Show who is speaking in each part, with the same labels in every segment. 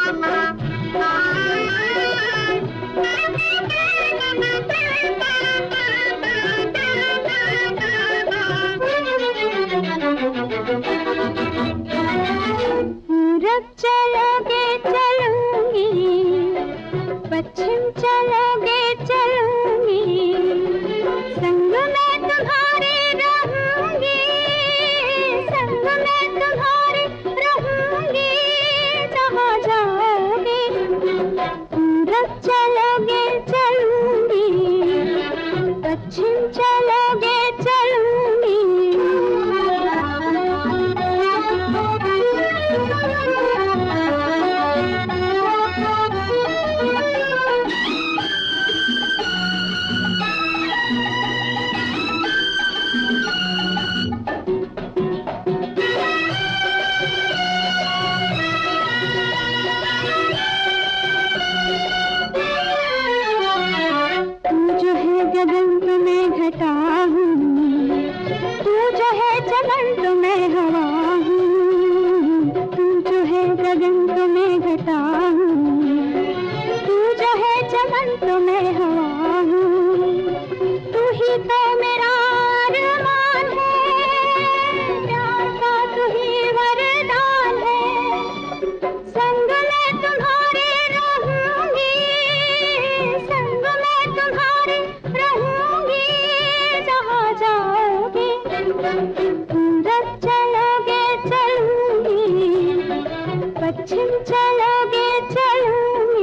Speaker 1: पूरब चलोगे चलूंगी, पश्चिम चलोगे चलूंगी, संग में तुम्हारे रहूंगी, संग में तुम्हारे रहूंगी, जहाँ जाओगे। पूरब चलोगे चलूंगी, पश्चिम चलोगे चलूंगी। गगन तो मैं घटा हूँ, तू जो है चमन तो मैं हवा हूँ, तू जो है गगन तो मैं घटा हूँ, तू जो है चमन तो मैं हवा हूँ, तू ही तो मेरा अरमान है, प्यार का तू ही वरदान है, संग में तुम्हारे रहूंगी, संग में तुम्हारे रहूंगी, जहाँ जाओगे। पूरब चलोगे चलूंगी, पश्चिम चलोगे चलूंगी।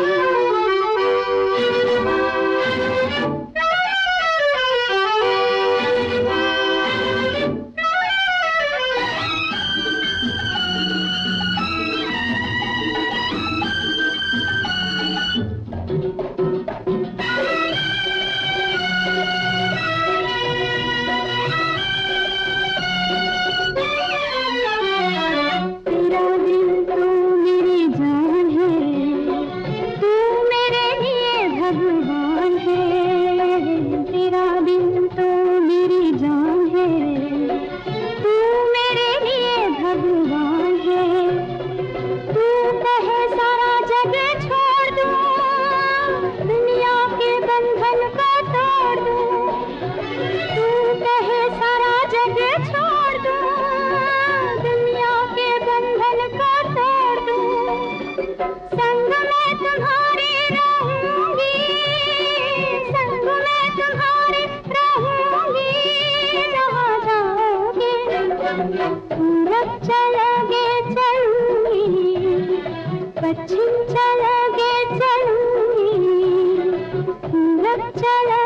Speaker 1: संग में तुम्हारे रहूंगी, संग में तुम्हारे रहूंगी, जहाँ जाओगे। पूरब चलोगे चलूंगी, पश्चिम चलोगे चलूंगी, पूरब चलो